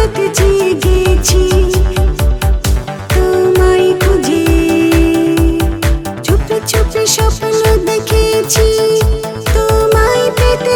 রাতে জেগেছি তোমায় খুঁজে, চুপে চুপে স্বপ্ন দেখেছি তোমায় পেতে।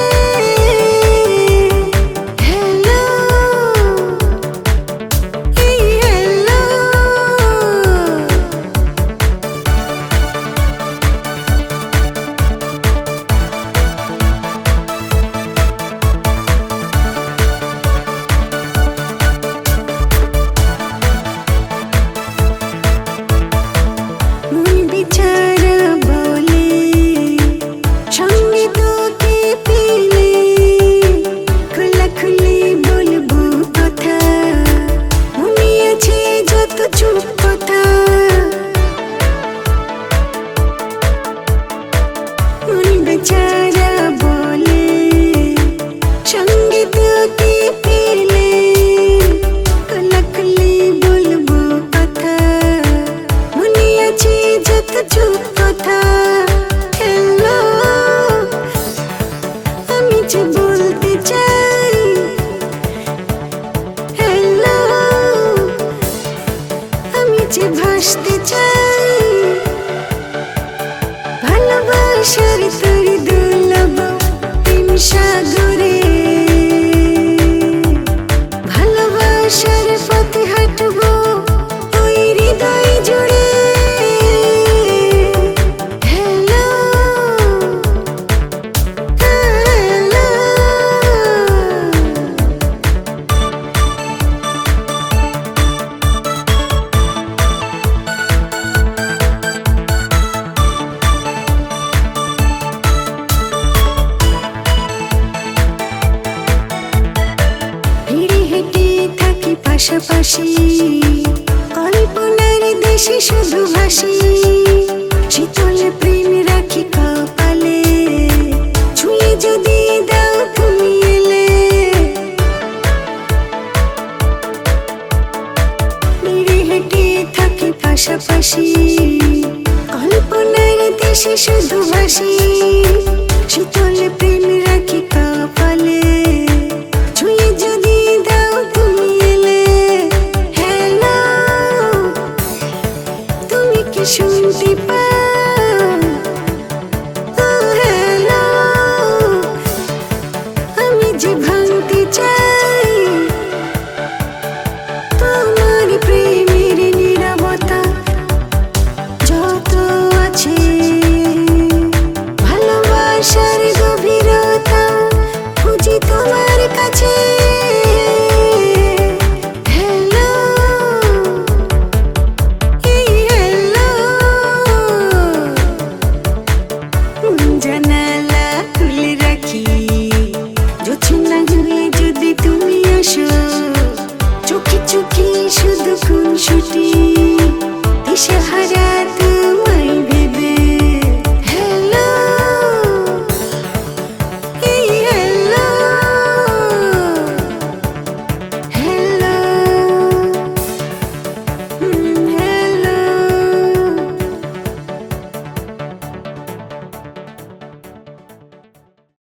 বেচারা বলে সঙ্গে তোকে পেলে খোলাখুলি বলবো কথা, মনে আছে যত চুপ কথা। মন বেচারা বলে সঙ্গে তোকে পেলে খোলাখুলি বলবো কথা, মনে আছে যত চুপ কথা। হ্যালো, আমি যে বলতে চাই, হ্যালো, আমি যে ভাসতে চাই, ভালোবাসার তরি দুলব প্রেম সাগরে, ভালোবাসার পথে হাঁটবো ওই হৃদয় জুড়ে। পাশাপাশি কল্পনার দেশে শুধু ভাসি, শীতল প্রেম রাখি কপালে, ছুঁয়ে যদি দাও তুমি এলে। মেরে হেঁটে থাকি পাশাপাশি কল্পনার দেশে শুধু ভাসি, শীতল প্রেম রাখি কপালে, ছুঁয়ে যদি দাও তুমি এলে। হ্যালো, তুমি কি শুনতে পাও? ও হ্যালো, আমি যে ভাঙতে চাই তোমার প্রেমের নীরবতা যত আছে, ভালোবাসার গভীরতা খুঁজি তোমার কাছে। জানালা খুলে রাখি, জোছনা হয়ে যদি তুমি আসো, চোখে চোখে শুধু খুনসুটি, দিশেহারা।